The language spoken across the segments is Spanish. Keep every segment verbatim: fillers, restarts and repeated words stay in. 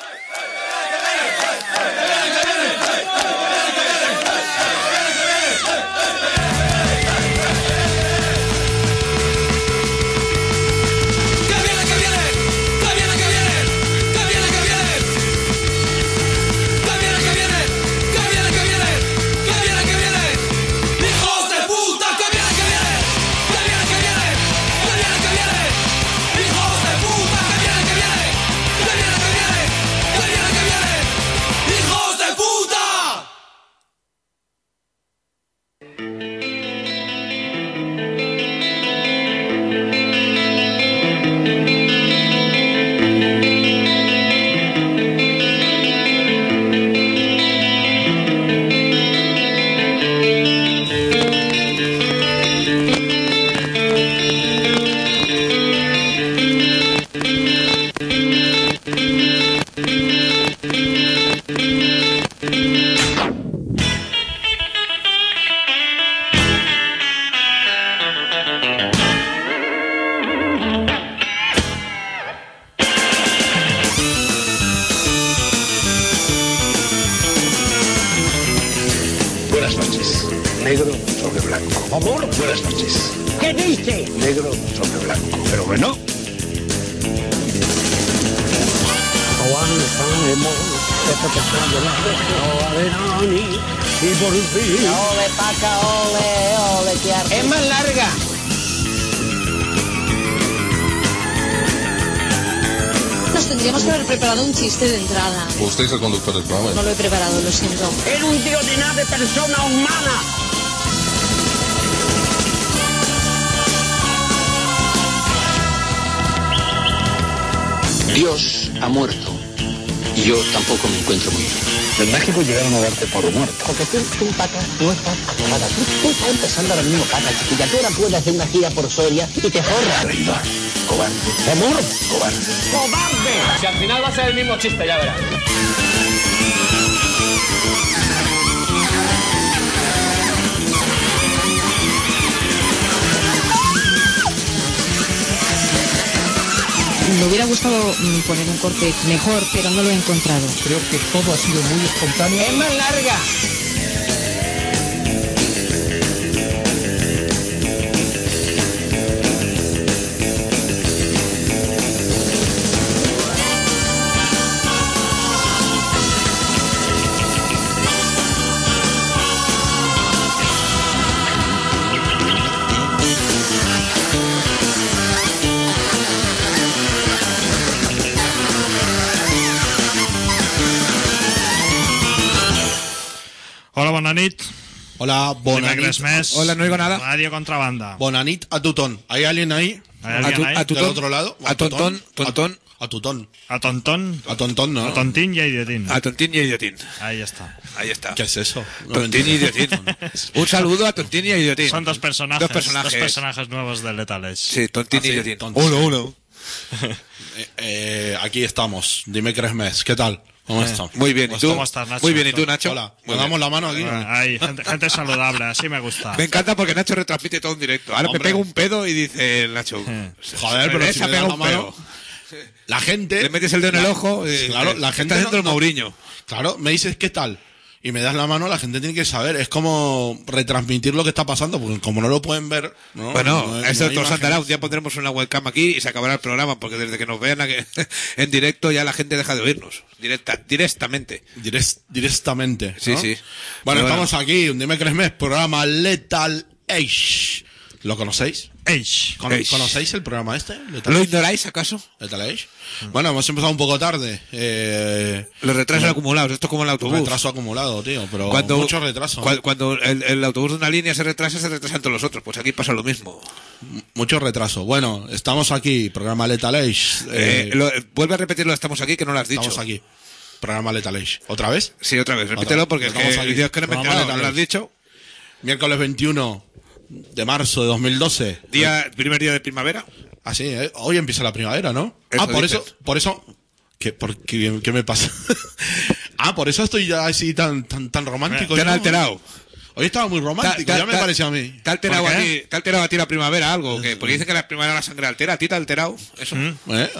De entrada. Usted es el conductor del programa. No lo he preparado, lo siento. Era un tío de nada de persona humana. Dios ha muerto. Y yo tampoco me encuentro muy bien. En México llegaron a darte por muerto. Porque tú, tú, Paca, no estás acabada. Tú, tú estás empezando ahora mismo, Paca, chiquilla. Tú ahora puedes hacer una gira por Soria y te forras. Traidor, cobarde, amor, cobarde. ¡Cobarde! Si al final va a ser el mismo chiste, ya verás. Me hubiera gustado poner un corte mejor, pero no lo he encontrado. Creo que todo ha sido muy espontáneo. ¡Es más larga! Hola, bona nit. Hola, bona nit. Mes. Hola, no oigo nada. Radio Contrabanda. Bona nit a tutón. ¿Hay alguien ahí? ¿Hay alguien a tu, ahí? A tutón. ¿Del otro lado? A tontón, tontón. A tutón. A tontón. A tontón, ¿no? A tontín y a idiotín. A tontín y a idiotín. Ahí está. Ahí está. ¿Qué es eso? No tontín y idiotín. Un saludo a tontín y a idiotín. Son dos personajes. Dos personajes. Dos personajes nuevos de Lethal Edge. Sí, tontín ah, y sí, idiotín. Tontín. Uno, uno. eh, eh, aquí estamos. Dime Cresmes. ¿Qué tal? ¿Cómo Eh, estás? Muy bien, ¿y tú? ¿Cómo estás, Nacho? Muy bien, ¿y tú, Nacho? Hola. ¿Nos damos la mano aquí? Ah, Hay gente, gente saludable, así me gusta. Me encanta porque Nacho retransmite todo en directo. Ahora Hombre. me pego un pedo y dice el Nacho. Joder, pero si esa me pega das un la mano, pedo. La gente... Le metes el dedo en el ojo y Claro, la gente... está haciendo el no- Mourinho. Claro, me dices ¿qué tal? Y me das la mano, la gente tiene que saber. Es como retransmitir lo que está pasando, porque como no lo pueden ver... ¿no? Bueno, No- no esto hay todo se andará. imágenes. Un día pondremos una webcam aquí y se acabará el programa, porque desde que nos vean aquí, en directo ya la gente deja de oírnos. Directa, directamente. Direct- directamente. Sí, ¿no? sí. Bueno, Pero estamos aquí, un Dime Cresmes, programa Lethal Age. ¿Lo conocéis? Age. ¿Cono- Age. ¿Conocéis el programa este? Lethal ¿Lo Age. ignoráis acaso? Lethal Age. Bueno, hemos empezado un poco tarde. Eh, Los retrasos Bueno, acumulados, esto es como el autobús. retraso acumulado, tío, pero Cuando, mucho retraso. cua- Cuando el, el autobús de una línea se retrasa, se retrasan todos los otros. Pues aquí pasa lo mismo. M- Mucho retraso. Bueno, estamos aquí, programa Lethal Age. Eh, Eh, lo- vuelve a repetirlo, estamos aquí, que no lo has dicho. estamos aquí. Programa Lethal Age. ¿Otra vez? Sí, otra vez, repítelo porque es Estamos que, aquí. Dios, que no me he Programa enterado, no Lethal lo has Age. dicho. Miércoles veintiuno de marzo de dos mil doce. Día, primer día de primavera. Ah, sí, ¿eh? Hoy empieza la primavera, ¿no? Eso ah, por dices. eso, por eso... ¿Qué, por, qué, qué me pasa? ah, por eso estoy ya así tan tan tan romántico. Te han yo. alterado. Hoy estaba muy romántico, Ta- ta- ya me ta- parecía a mí. ¿Te ha alterado ¿Por qué? a ti, te ha alterado a ti la primavera algo? Que, porque dicen que la primavera la sangre altera. ¿A ti te ha alterado eso? ¿Eh? A,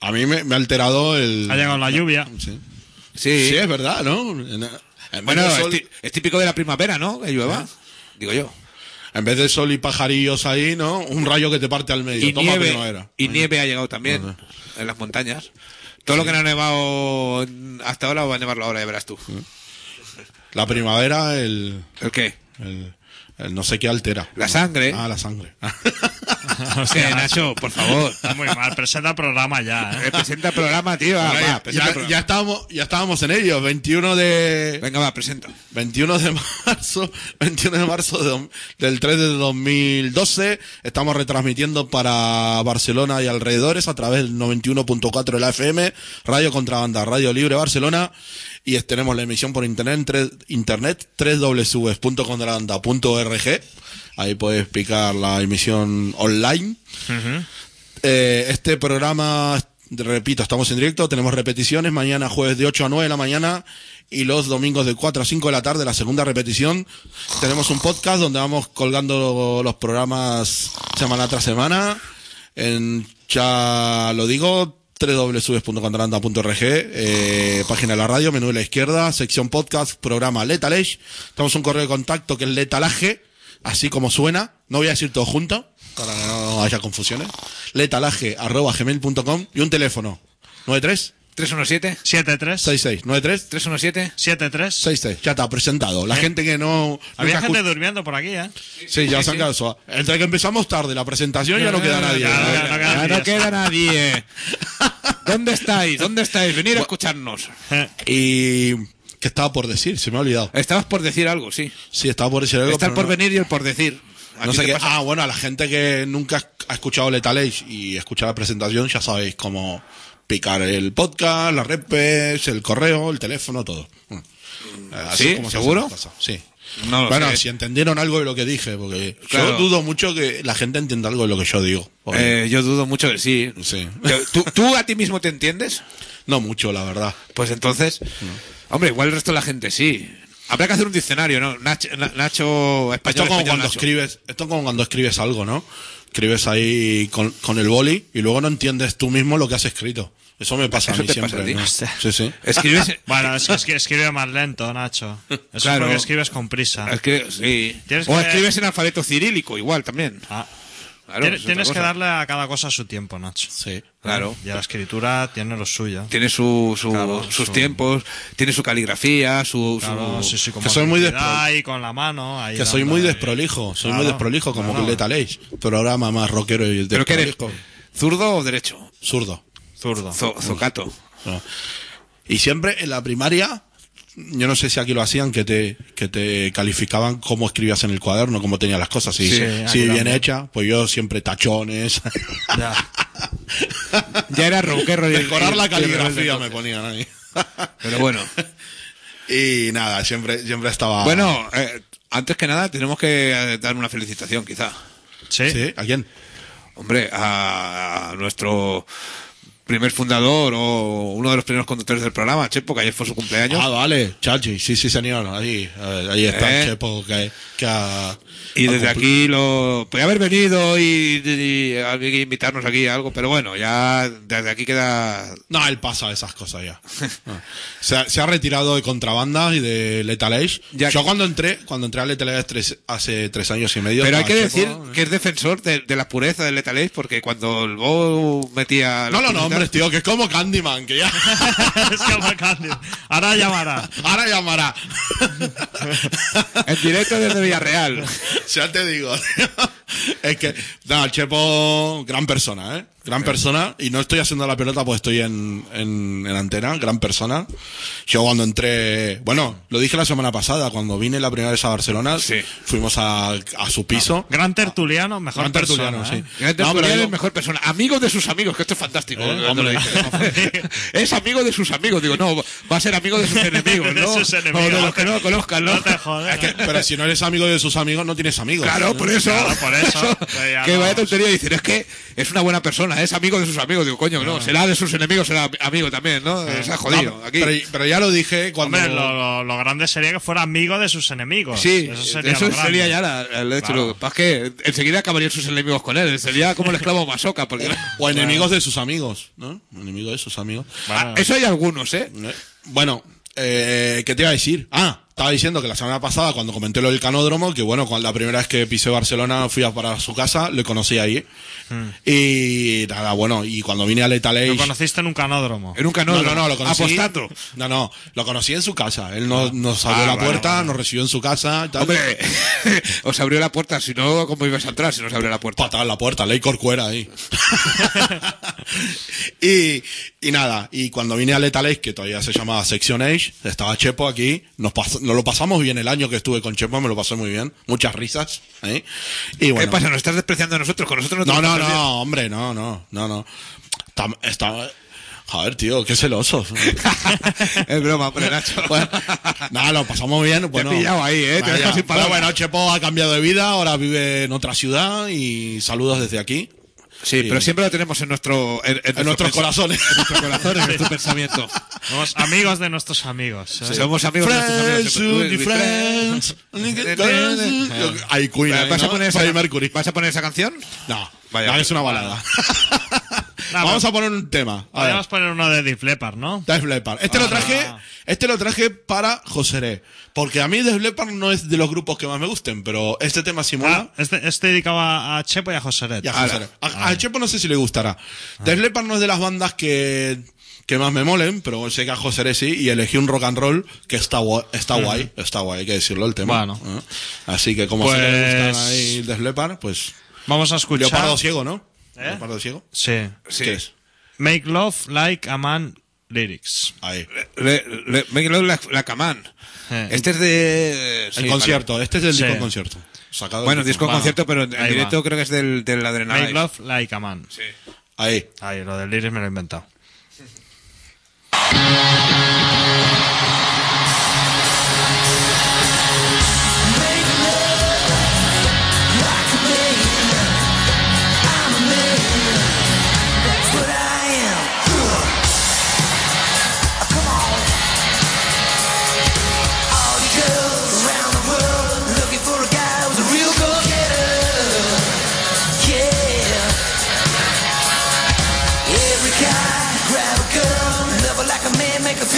A mí me, me ha alterado el... Ha llegado la lluvia. Sí, Sí. sí es verdad, ¿no? En, en Bueno, vez de es, sol, ti- es típico de la primavera, ¿no? Que llueva. Digo yo. en vez de sol y pajarillos ahí, ¿no? Un rayo que te parte al medio. Y Toma nieve, primavera. y nieve ha llegado también Ajá. en las montañas. Todo lo que no ha nevado hasta ahora va a nevarlo ahora, ya verás tú. La primavera, el, ¿El qué? el, el no sé qué altera. La sangre. Ah, la sangre. Hostia, Nacho, por favor. Está muy mal. Presenta el programa ya, ¿eh? Eh, Presenta el programa, tío. Va, Hombre, va, ya, presenta el ya, programa. ya estábamos, ya estábamos en ello. veintiuno de... Venga, va, presenta. veintiuno de marzo, veintiuno de marzo de do- del tres de dos mil doce, estamos retransmitiendo para Barcelona y alrededores a través del noventa y uno punto cuatro de la F M, Radio Contrabanda, Radio Libre Barcelona, y es- tenemos la emisión por internet, en tre- internet doble u doble u doble u punto contrabanda punto org, ahí puedes picar la emisión online. Eh, este programa, repito, estamos en directo, tenemos repeticiones, mañana jueves de ocho a nueve de la mañana y los domingos de cuatro a cinco de la tarde, la segunda repetición. Tenemos un podcast donde vamos colgando los programas semana tras semana. En, ya lo digo, doble u doble u doble u punto contrabanda punto org, eh, página de la radio, menú de la izquierda, sección podcast, programa Letalage. Tenemos un correo de contacto que es letalaje, así como suena, no voy a decir todo junto, para que no haya confusiones. Letalaje arroba gmail punto com y un teléfono, nueve tres tres uno siete, siete tres seis seis, nueve tres tres uno siete. siete tres. seis seis. Ya está presentado. La gente que no... Había nunca gente escu- durmiendo por aquí, ¿eh? Sí, ya sí, se han sí. quedado eso. Entre que empezamos tarde la presentación ya no queda nadie. ya, ¿no? ya, no queda Ya nadie. no queda nadie. ¿Dónde estáis? ¿Dónde estáis? Venid a escucharnos. Y... ¿Qué estaba por decir? Se me ha olvidado. Estabas por decir algo, sí. Sí, estaba por decir algo. Está el pero no- por venir y el por decir. ¿A No ti sé te qué. pasa? Ah, bueno, a la gente que nunca ha escuchado Lethal Age y escucha la presentación, ya sabéis cómo picar el podcast, las repes, el correo, el teléfono, todo. Bueno, así ¿Sí? es como se ¿Seguro? hace las cosas. Sí. No lo Bueno, sé. si entendieron algo de lo que dije, porque Claro. yo dudo mucho que la gente entienda algo de lo que yo digo. Porque- Eh, yo dudo mucho que sí. Sí. ¿Tú, ¿Tú a ti mismo te entiendes? No mucho, la verdad. Pues entonces, hombre, igual el resto de la gente sí. Habrá que hacer un diccionario, ¿no? Nacho, Na- Nacho español, Esto es como español, cuando Nacho. escribes, esto es como cuando escribes algo, ¿no? Escribes ahí con, con el boli y luego no entiendes tú mismo lo que has escrito. Eso me pasa ¿Eso a mí te pasa siempre. a ti? ¿no? Hostia. Sí, sí. Escribes... Bueno, es que es que escribe más lento, Nacho. Eso Claro. es porque escribes con prisa. escribe- sí. Tienes O que- escribes en alfabeto cirílico, igual también. Ah. Claro, Tienes, es otra tienes que cosa. darle a cada cosa su tiempo, Nacho. Sí. Claro. Y la escritura tiene lo suyo. Tiene su, su- Claro, sus su- tiempos, tiene su caligrafía, su... Claro, su... sí, sí, con que soy muy velocidad y con la mano. Ahí Que soy dando muy ahí. desprolijo, soy muy Claro, desprolijo como claro. que Lethal Age, programa más rockero y ¿Pero qué eres? desprolijo. ¿Zurdo o derecho? Zurdo. Zurdo. Zo- zocato. No. Y siempre en la primaria, yo no sé si aquí lo hacían, que te, que te calificaban cómo escribías en el cuaderno, cómo tenías las cosas. Si, Sí, si aquí bien también. hecha, pues yo siempre tachones. Ya. Ya era rockero. y- Decorar y- la y rebelde, caligrafía me entonces. ponían ahí. Pero bueno. Y nada, siempre, siempre estaba... Bueno, eh, antes que nada tenemos que eh, dar una felicitación, quizá. ¿Sí? ¿Sí? ¿A quién? Hombre, a, a nuestro primer fundador o uno de los primeros conductores del programa, Chepo, que ayer fue su cumpleaños. Ah, vale, Chachi, sí, sí, señor. Ahí, eh, ahí está Eh. el Chepo que, que ha... Y ha desde cumpli- aquí lo podía haber venido y, y, y había que invitarnos aquí a algo, pero bueno, ya desde aquí queda... No, él pasa esas cosas ya. No. Se, ha, se ha retirado de contrabanda y de Lethal Age. Ya Yo que- cuando entré, cuando entré a Lethal Age tres- hace tres años y medio... Pero hay que estaba decir Chepo, que es defensor de, de la pureza del Lethal Age, porque cuando el Bo metía... No las lo nombres, tío, que es como Candyman, que ya... Es como Candy. Ahora llamará. Ahora llamará. En directo desde Villarreal. Ya te digo, tío. Es que, no, el Chepo, gran persona, ¿eh? Gran persona. Y no estoy haciendo la pelota, pues estoy en, en, en antena. Gran persona. Yo cuando entré, bueno, lo dije la semana pasada, cuando vine la primera vez a Barcelona, Sí. fuimos a, a su piso. Gran tertuliano, mejor Gran tertuliano, persona, sí. ¿eh? Gran No, pero tertuliano digo- es mejor persona. Amigo de sus amigos, que esto es fantástico. Eh, cuando hombre. lo dice. Es amigo de sus amigos. Digo, no, va a ser amigo de sus enemigos, De ¿no? sus enemigos. O de los que no lo conozcan, ¿no? No te jodas. Es que, pero si no eres amigo de sus amigos, no tienes amigos. Claro, por eso. Claro, por eso. Pues ya que no. vaya tontería decir, es que es una buena persona. Barcelona, es amigo de sus amigos. Digo, coño, no, será de sus enemigos, será amigo también, ¿no? Eh. Se ha jodido. No, Aquí. pero, pero ya lo dije cuando... Hombre, lo, lo, lo grande sería que fuera amigo de sus enemigos. Sí, eso sería, eso lo grande. sería ya la, el hecho. Claro. Lo que pasa es que enseguida acabarían sus enemigos con él. Sería como el esclavo masoca. Porque... O enemigos de sus amigos, ¿no? Enemigos de sus amigos. Ah, eso hay algunos, ¿eh? Eh, Bueno, eh, ¿qué te iba a decir? Ah, estaba diciendo que la semana pasada, cuando comenté lo del canódromo, que bueno, cuando la primera vez que pisé Barcelona fui a para su casa, le conocí ahí. Hmm. Y nada, bueno, y cuando vine al Etalage... Lo conociste en un canódromo. En un canódromo. No, no, no, lo conocí... Apostando. No, no, lo conocí en su casa. Él nos, nos abrió Ah, la vale, puerta, vale. nos recibió en su casa y tal. Hombre, os abrió la puerta. Si no, ¿cómo ibas a entrar si no os abrió la puerta? Patada en la puerta, ley Corcuera ahí. y, y nada, y cuando vine al Etalage, que todavía se llamaba Section Age, estaba Chepo aquí, nos, pas- nos lo pasamos bien el año que estuve con Chepo, me lo pasé muy bien, muchas risas. ¿eh? Y bueno, ¿Qué pasa? ¿Nos estás despreciando a nosotros? Con nosotros no, te lo no, pasas bien. no, hombre, no, no, no, no. Está, está, joder, tío, qué celosos. Es broma, hombre, Nacho. Bueno, nada, lo pasamos bien. Bueno, he pillado ahí, ¿eh? Te vaya. he dejado sin Pero palabras. bueno, Chepo ha cambiado de vida, ahora vive en otra ciudad y saludos desde aquí. Sí, Y- pero siempre lo tenemos en nuestro en, en en nuestros pens- corazones. en nuestro corazón, en nuestro pensamiento. Somos amigos de nuestros amigos. ¿eh? Somos amigos de nuestros Friends amigos. to be friends. Ay, Queen, ahí, ¿Vas a ¿no? poner esa Freddie Mercury. ¿Vas a poner esa canción? No, Vaya. no, es una balada. Vamos a poner un tema. A ver. Podríamos poner uno de Def Leppard, ¿no? Def Leppard. Este lo traje, este lo traje para Joseré. Porque a mí Def Leppard no es de los grupos que más me gusten, pero este tema sí mola. Ah, este, este dedicado a a Chepo y a Joseret. Y a Joseré. A, a Chepo no sé si le gustará. Def Leppard no es de las bandas que, que más me molen, pero sé que a Joseré sí, y elegí un rock and roll que está guay, está guay, está guay, hay que decirlo el tema. Bueno. ¿eh? Así que como Pues- se le gustan ahí Def Leppard, pues... Vamos a escuchar. Leopardo ciego, ¿no? ¿Eh? Leopardo ciego. Sí. Sí. ¿Qué es? Make Love Like a Man Lyrics. Ahí. Le, le, Make Love Like Like a Man. Eh. Este es de... El sí, concierto, este es del Sí. disco concierto. Sacado Bueno, del disco Bueno, concierto, pero en ahí directo va. creo que es del, del Adrenalina. Make Love Like a Man. Sí. Ahí. Ahí, lo del lyrics me lo he inventado. Make a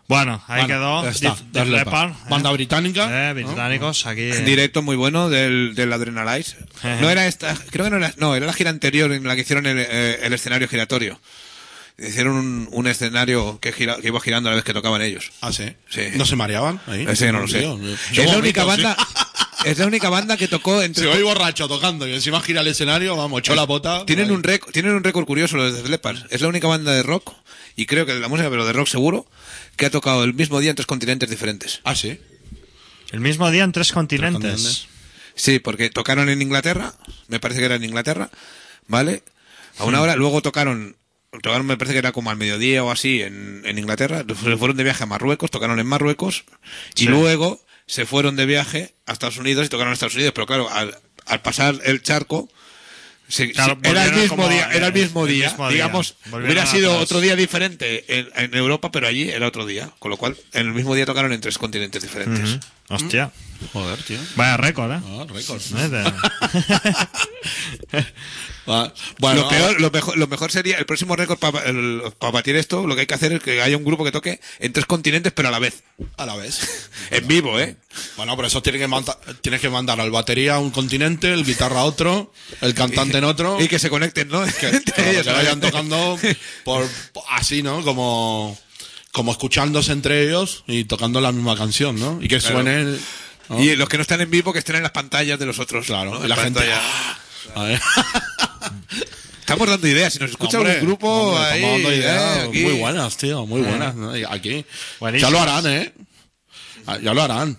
Bueno, ahí Bueno, quedó. ya está, Def- Def Def Leppard. Leppard, Banda ¿eh? británica. Eh, británicos, aquí. En directo muy bueno del, del Adrenalize. Ajá. No era esta, creo que no era, no, era la gira anterior en la que hicieron el, eh, el escenario giratorio. Hicieron un, un escenario que, gira, que iba girando a la vez que tocaban ellos. Ah, sí. Sí. ¿No se mareaban ahí? Ese no lo sé. Tío, Es yo la vomito, única sí. banda, es la única banda que tocó entre Si voy borracho tocando y encima gira el escenario, vamos, echó la pota. Tienen Ahí. un récord, tienen un récord curioso los de Def Leppard. Es la única banda de rock, y creo que de la música, pero de rock seguro, que ha tocado el mismo día en tres continentes diferentes. Ah, sí. El mismo día en tres continentes. continentes. Sí, porque tocaron en Inglaterra, me parece que era en Inglaterra, ¿vale? A una hora, luego tocaron, tocaron me parece que era como al mediodía o así en, en Inglaterra, se fueron de viaje a Marruecos, tocaron en Marruecos, y Sí. luego se fueron de viaje a Estados Unidos y tocaron en Estados Unidos, pero claro, al, al pasar el charco, se- Claro, se- era el volvieron mismo como día, era el el- mismo el día, mismo día. digamos, Volvieron hubiera sido atrás. otro día diferente en, en Europa, pero allí era otro día, con lo cual en el mismo día tocaron en tres continentes diferentes. Ujú. Hostia. Joder, tío. Vaya récord, ¿eh? Ah, récord. ¿Eh? De- Ah, bueno, lo peor, lo mejor, lo mejor sería el próximo récord para batir esto. Lo que hay que hacer es que haya un grupo que toque en tres continentes, pero a la vez, a la vez. en vivo, ¿eh? Bueno, pero eso tiene que manda- tienes que mandar al batería a un continente, el guitarra a otro, el cantante en otro. Y que se conecten, ¿no? que, Entre claro, ellos, que vayan tocando por, por- así, ¿no? Como, como escuchándose entre ellos y tocando la misma canción, ¿no? Y que Claro. suene. ¿no? Y los que no están en vivo, que estén en las pantallas de los otros. Claro, ¿no? y En la gente. pantalla. ¡ah! A ver. Estamos dando ideas. Si nos escucha Hombre, un grupo hombre, ahí, estamos dando eh, ideas aquí. muy buenas, tío, muy buenas. ¿no? Y aquí. Buenísimas. Ya lo harán, ¿eh? Ah, Ya lo harán.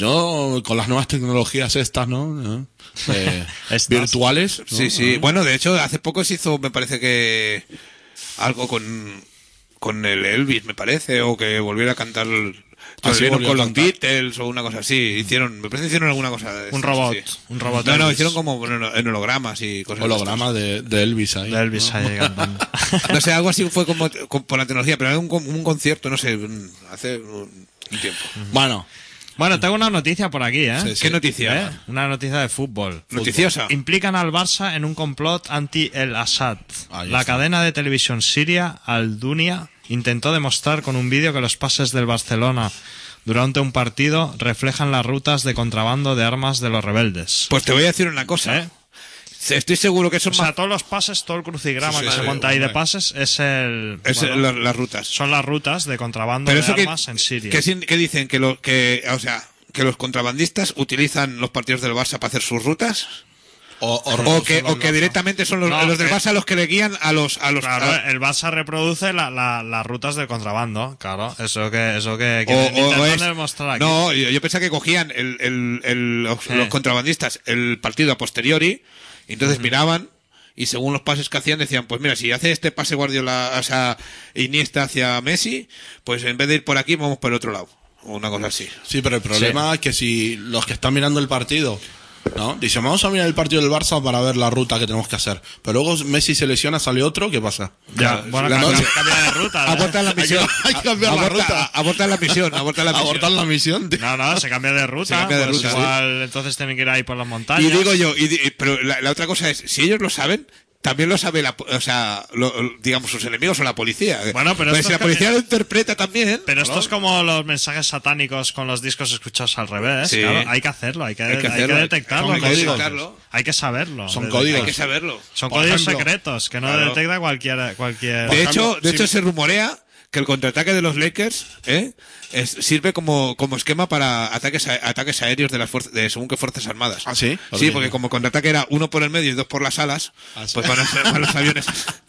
Yo, con las nuevas tecnologías estas, ¿no? Eh, Estas. virtuales. ¿no? Sí, sí. Ah. Bueno, de hecho, hace poco se hizo, me parece que algo con, con el Elvis, me parece, o que volviera a cantar. Ah, sí, volvieron volvió con a los cantar. Beatles o una cosa así. Hicieron, me parece que hicieron alguna cosa. De Un estas, robot, sí. un robot No, no, Elvis. hicieron como bueno, en hologramas y cosas. de Holograma de, de Elvis ahí. de Elvis ahí cantando. estas. No sé, algo así fue como con- por la tecnología, pero era un, un concierto, no sé, hace un un tiempo. Bueno, Bueno, tengo una noticia por aquí, ¿eh? Sí, sí. ¿Qué noticia? ¿Eh? Una noticia de fútbol. Noticiosa. Implican al Barça en un complot anti el Assad. Ahí La está. cadena de televisión siria, Al Dunia, intentó demostrar con un vídeo que los pases del Barcelona durante un partido reflejan las rutas de contrabando de armas de los rebeldes. Pues te voy a decir una cosa. ¿Eh? Estoy seguro que eso O es sea, más. todos los pases, todo el crucigrama Sí, sí, que sí, se monta ahí de hombre. pases es el... Es bueno, la- las rutas. son las rutas de contrabando Pero de eso que, armas en Siria. que, sin- que dicen que, lo, que, o sea, que los contrabandistas utilizan los partidos del Barça para hacer sus rutas. o, o, O que, o que directamente son los, No, los del eh, Barça los que le guían a los... A los Claro, a- el Barça reproduce la- la- las rutas de contrabando, claro, eso que eso que, que o- o- intentan o es- demostrar aquí. no, yo, yo pensaba que cogían el, el, el- los, Sí. los contrabandistas el partido a posteriori, y entonces miraban, y según los pases que hacían decían, pues mira, si hace este pase Guardiola, o sea, Iniesta hacia Messi, pues en vez de ir por aquí vamos por el otro lado, o una cosa así. Sí, pero el problema es que si los que están mirando el partido, ¿no? Dicen, vamos a mirar el partido del Barça para ver la ruta que tenemos que hacer. Pero luego Messi se lesiona, sale otro, ¿qué pasa? Ya, bueno, la cambia, noche- cambia de ruta. ¿eh? Abortan la Hay que, misión. hay que cambiar la Aborta- ruta. abortan la misión, abortan la misión. Abortar la misión, tío. No, no, se cambia de ruta. Se cambia de pues ruta, igual, entonces tienen que ir ahí por las montañas. Y digo yo, y di- pero la, la otra cosa es, si ellos lo saben, también lo sabe la, po- o sea, lo- digamos sus enemigos o la policía. Bueno, pero Pues esto si es la policía que- lo interpreta también. Pero esto es como los mensajes satánicos con los discos escuchados al revés. Sí. Claro, hay que hacerlo, hay que, Hay que hay hacerlo, que hay que- detectarlo. hay que con esos. detectarlo. Hay que saberlo. Son De- códigos. Hay que saberlo. Son Por códigos ejemplo, secretos que no claro. detecta cualquier... cualquier... De ejemplo, hecho, de sí. hecho se rumorea que el contraataque de los Lakers ¿eh? es, sirve como, como esquema para ataques a- ataques aéreos de las fuerzas, de según qué fuerzas armadas. ¿Ah, sí? Sí, porque como el contraataque era uno por el medio y dos por las alas, Ah, sí. pues van, a ser, van los aviones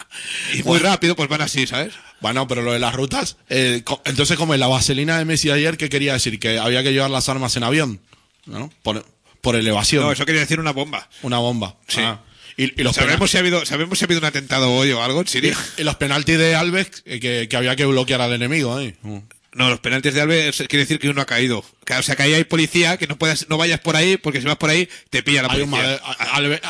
y muy rápido, pues van así, ¿sabes? Bueno, pero lo de las rutas, eh, co- entonces como en la vaselina de Messi ayer, ¿qué quería decir? Que había que llevar las armas en avión, ¿no? Por, por elevación. No, eso quería decir una bomba. Una bomba. Sí. Ah. Y, y los ¿Sabemos si, ha habido, ¿Sabemos si ha habido un atentado hoy o algo en Siria? penal- y los penaltis de Alves, eh, que, que había que bloquear al enemigo, ¿eh? Mm. No, los penaltis de Alves quiere decir que uno ha caído. Que, o sea, que ahí hay policía, que no puedas, no vayas por ahí, porque si vas por ahí, te pilla la Hay un policía. made- a- Alves-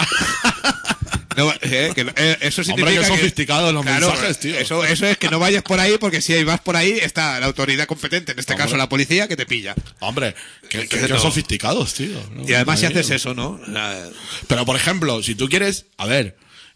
No, va- eh, que, eh, eso significa Hombre, qué que- sofisticados los Claro, mensajes, tío. Eso, eso es que no vayas por ahí, porque si vas por ahí, está la autoridad competente, en este Hombre. caso la policía, que te pilla. Hombre, qué, qué- Entonces qué no. sofisticados, tío. ¿no? Y además si Madre haces mía. eso, ¿no? La- Pero, por ejemplo, si tú quieres... A ver,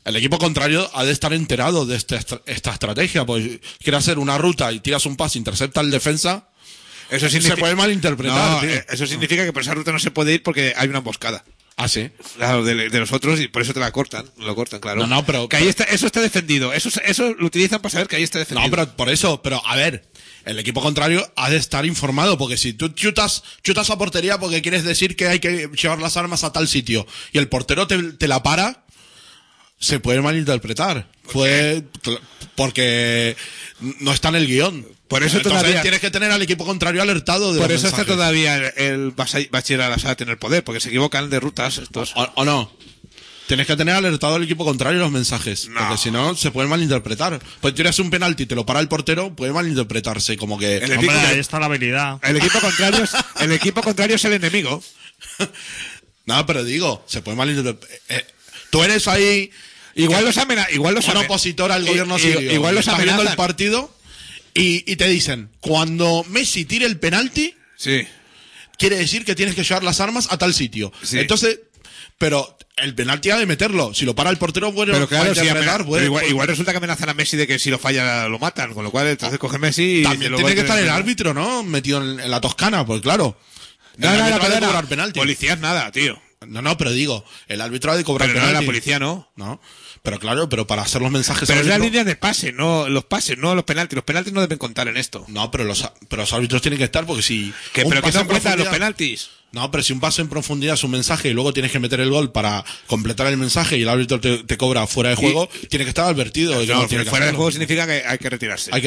el equipo contrario ha de estar enterado de este, esta estrategia. Pues quiere hacer una ruta y tiras un pase, intercepta el defensa. Eso significa... Se puede malinterpretar, no, tío. Eso significa que por esa ruta no se puede ir porque hay una emboscada. Ah, sí. Claro, de, de los otros, y por eso te la cortan, lo cortan, claro. No, no, pero... Que ahí está, eso está defendido, eso, eso lo utilizan para saber que ahí está defendido. No, pero por eso, pero a ver, el equipo contrario ha de estar informado, porque si tú chutas, chutas a portería porque quieres decir que hay que llevar las armas a tal sitio, y el portero te, te la para, se puede malinterpretar. Fue porque no está en el guión. Por eso Entonces todavía tienes que tener al equipo contrario alertado de Por los eso mensajes. está todavía el Bachir al-Assad en el poder, porque se equivocan de rutas estos. O, o no. Tienes que tener alertado al equipo contrario los mensajes. No. Porque si no, se pueden malinterpretar. Pues tiras un penalti y te lo para el portero, puede malinterpretarse. Como que. El Hombre, equipo- ahí está la habilidad. El equipo contrario es, el equipo contrario es el enemigo. No, pero digo, se puede malinterpretar. Eh, eh, tú eres ahí. Igual los amena, igual los un ame- opositor al I- gobierno i- sirio. igual los Estás viendo el amenazan. partido y, y te dicen, cuando Messi tire el penalti, Sí. quiere decir que tienes que llevar las armas a tal sitio. Sí. Entonces, pero el penalti ha de meterlo. Si lo para el portero, bueno, Pero claro, va a si interpretar, amena- puede- pero igual, puede- igual resulta que amenazan a Messi de que si lo falla lo matan, con lo cual entonces coge Messi y También lo tiene que golpea. estar el árbitro, ¿no? Metido en, en la Toscana, pues claro. No, El no, no, árbitro ha de perdona. cobrar penalti. Policías nada, tío. No, no, pero digo, el árbitro ha de cobrar Pero no, penalti. la policía no. No, pero claro, pero para hacer los mensajes Pero al es la árbitro- línea de pase, no los pases, no los penaltis. Los penaltis no deben contar en esto. No, pero los, pero los árbitros tienen que estar porque si... ¿Qué, un ¿Pero qué pase no en cuentan los profundidad- penaltis? No, pero si un paso en profundidad es un mensaje y luego tienes que meter el gol para completar el mensaje y el árbitro te, te cobra fuera de juego, tiene que estar advertido. de que No, no tiene que fuera de hacerlo. juego significa que hay que retirarse. Hay que...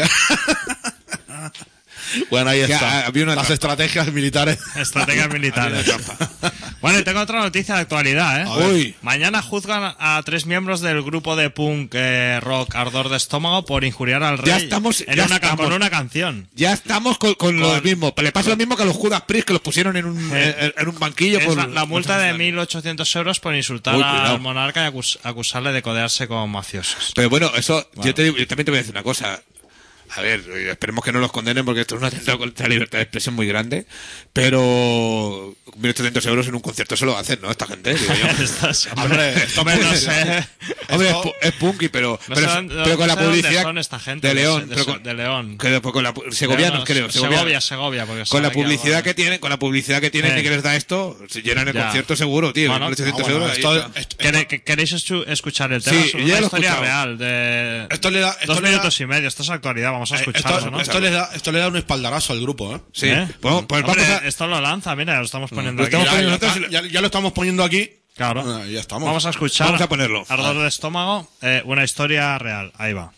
Bueno, ahí Ya, está. había una Las trampa. estrategias militares. Estrategias militares. Bueno, y tengo otra noticia de actualidad, ¿eh? A ver. Uy. Mañana juzgan a tres miembros del grupo de punk eh, rock Ardor de Estómago por injuriar al rey Ya estamos- en ya una, ca- estamos. con una canción. Ya estamos con, con, lo Con- mismo. Le pasa lo mismo que a los Judas Priest que los pusieron en un, Eh, en, en un banquillo. Es por, la, la multa de mil ochocientos euros por insultar Uy, cuidado. al monarca y acus- acusarle de codearse con mafiosos. Pero bueno, eso, yo, te digo- yo también te voy a decir una cosa. A ver, esperemos que no los condenen porque esto es un atentado contra la libertad de expresión muy grande. Pero mil ochocientos euros en un concierto se lo hacen, ¿no? Esta gente, digo yo. Estas- Hombre, esto hombre, no sé. Hombre, Esto- es, pu- es punky, pero, No pero, sé dónde- pero con no la sé dónde publicidad son esta gente de de- León, de- pero con, de León. que después con la pu- segovianos, No, creo, Segovia, segovianos. Segovia. Porque Con la sale aquí publicidad algo, que tienen, con la publicidad que tienen Sí. y que les da esto, se llenan el Ya. concierto seguro, tío. Bueno, mil ochocientos Ah, bueno, euros. ahí esto- está. esto- ¿Quere- que- ¿Queréis escu- escuchar el tema? Sí, Es ya una lo he historia escuchado. real de Esto le da- esto dos le da- minutos y medio. Esto es actualidad. Vamos a Eh, escucharlo, esto, ¿no? esto le da, esto le da un espaldarazo al grupo, ¿eh? Sí. ¿Eh? Pues, pues Hombre, vamos a, esto lo lanza, mira, lo estamos poniendo Lo aquí. estamos Ya, poniendo ya, nosotros y lo- ya- ya lo estamos poniendo aquí. Claro. Ah, ya estamos. Vamos a escuchar. Vamos a ponerlo. Ardor de estómago, eh, una historia real. Ahí va.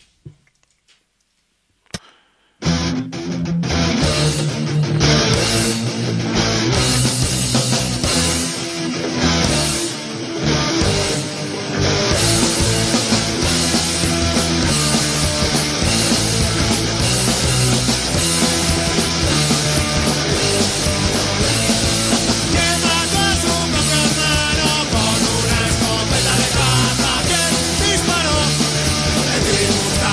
Disparó, le dimos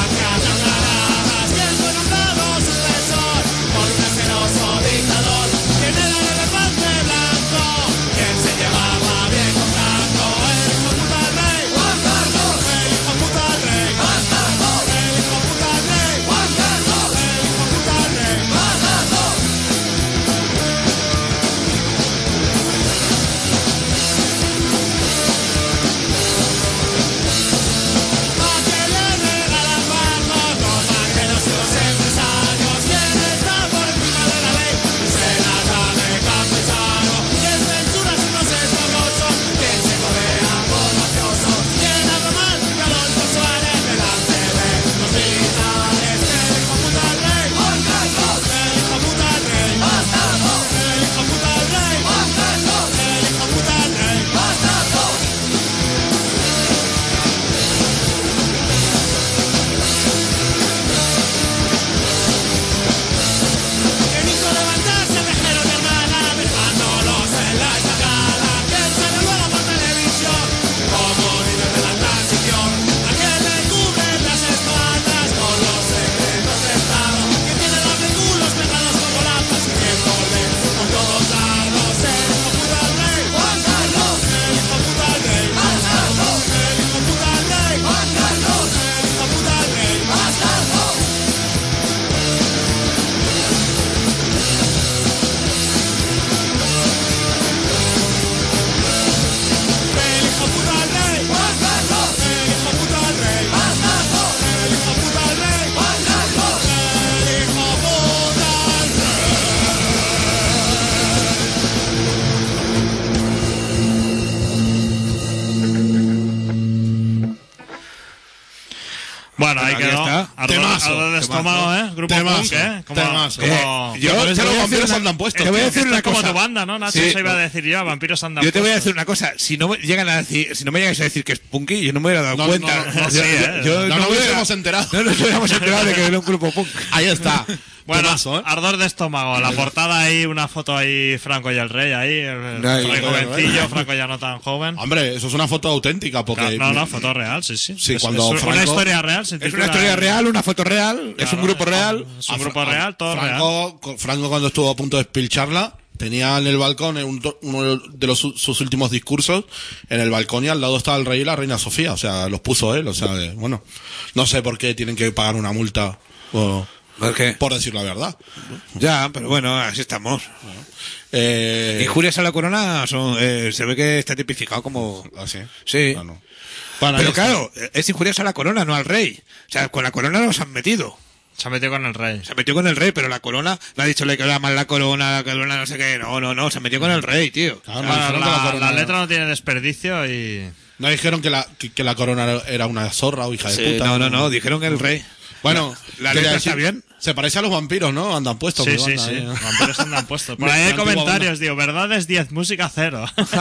Bueno, ahí Aquí quedó. está. Ardor, Temazo, ardor de estómago, ¿eh? Grupo Temazo, punk, ¿eh? Como, temazo. como- Eh, yo Por te eso voy los a decir vampiros una- andan puestos. te voy a tío. decir Esto una es como cosa. tu banda, ¿no, Nacho? Sí. Se iba a decir yo, vampiros andan Yo te voy a puestos. decir una cosa, si no me llegan a decir, si no me llegáis a decir que es punky, yo no me hubiera dado No, cuenta. no, no, no, Yo- sí, yo- eh. yo No me nos hubiera- hubiéramos enterado. No nos hubiéramos enterado de que era un grupo punk. Ahí está. Bueno, Temazo, ¿eh? ardor de estómago. La portada ahí, una foto ahí, Franco y el Rey ahí. El, el Ahí, Rey bueno, jovencillo, bueno. Franco ya no tan joven. Hombre, eso es una foto auténtica porque... No, no, foto real, sí, sí. Sí, es, cuando es una Franco- historia real. Se Es titula- una historia real, una foto real, es un Claro, grupo real. Es un A grupo Fra- real, todo real. Franco, co- Franco cuando estuvo a punto de espilcharla, tenía en el balcón, en un to- uno de los, su- sus últimos discursos, en el balcón y al lado estaba el rey y la reina Sofía. O sea, los puso él. O sea, eh, bueno, no sé por qué tienen que pagar una multa o- ¿Por qué? por decir la verdad. Ya, pero bueno, así estamos. Eh, Injurias a la corona son, eh, se ve que está tipificado como... así. Sí. Ah, no. Bueno, Pero ahí está. claro, es injurias a la corona, no al rey. O sea, con la corona nos han metido. Se ha metido con el Rey. Se metió con el rey, pero la corona, le ha dicho le queda mal la corona, la corona no sé qué. No, no, no, se metió con el rey, tío. Claro, no Bueno, dijeron que la, la corona- la letra no tiene desperdicio y... No dijeron que la, que, que la corona era una zorra o hija de Sí, puta. no, no, no, dijeron que el rey. Bueno, La quería letra está bien. Se parece a los vampiros, ¿no? Andan puestos. Sí, mi sí, banda, sí. ¿eh? Vampiros andan puestos. Por Mi- ahí hay mi antigua comentarios, digo, verdades diez, música cero.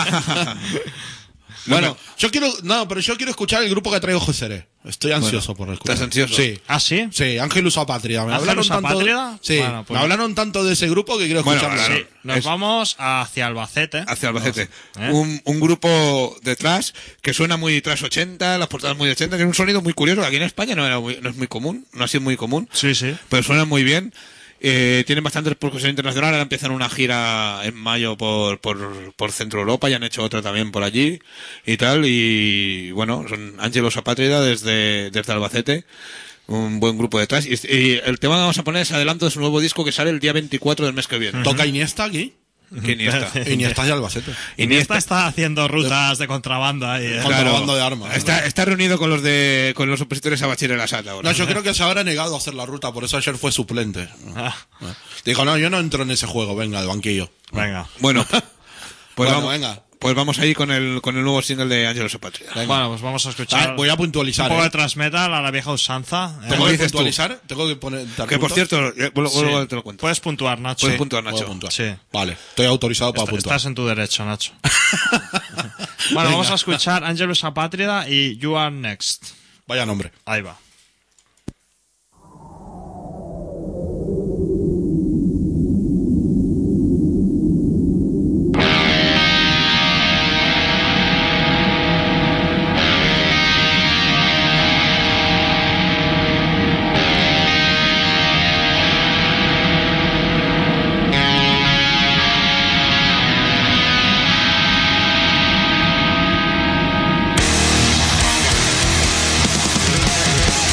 Bueno, yo quiero, no, pero yo quiero escuchar el grupo que traigo José. Estoy ansioso por escuchar. ¿estás ansioso? Sí. ¿Ah, sí? Sí, Ángelus Apatria. Me hablaron ¿Ángelus tanto, Apátrida? Sí, Bueno, pues- me hablaron tanto de ese grupo que quiero Bueno, escucharlo. claro. Sí, nos Es- vamos hacia Albacete. Hacia Albacete. ¿Eh? Un, un grupo de trash que suena muy trash ochenta, las portadas muy ochenta, tiene un sonido muy curioso. Aquí en España no, era muy- no es muy común, no ha sido muy común, Sí, sí. pero suena muy bien. Eh, tienen bastante repercusión internacional. Ahora empiezan una gira en mayo por, por, por Centro Europa y han hecho otra también por allí y tal. Y bueno, son Ángelos Apátrida desde, desde Albacete. Un buen grupo de trash. Y, y el tema que vamos a poner es adelanto de su nuevo disco que sale el día veinticuatro del mes que viene. Toca Iniesta aquí. Que Iniesta. Iniesta de Albacete. Iniesta está haciendo rutas de contrabando ahí. ¿eh? Con- Contrabando de armas. Está, está reunido con los de con los opositores a Bachir el Assad ahora. No, yo creo que se habrá negado a hacer la ruta, por eso ayer fue suplente. Ah, Dijo, no, yo no entro en ese juego, venga, de banquillo. venga. Bueno, pues, Bueno, vamos, venga. pues vamos ahí con el con el nuevo single de Ángelos Apátrida. Venga. Bueno, pues vamos a escuchar Ah, voy a un puntualizar. poco ¿eh? de thrash metal a la vieja usanza. ¿eh? Tengo Como que dices tú. puntualizar, tengo que poner. dar Que por puntos. cierto, eh, luego, Sí. luego te lo cuento. Puedes puntuar, Nacho. Puedes Sí. puntuar, Puedo Nacho. puntuar. Sí. Vale, estoy autorizado para Est- puntuar. Estás en tu derecho, Nacho. Bueno, Venga. vamos a escuchar Ángelus Apátrida y You Are Next. Vaya nombre. Ahí va. Thank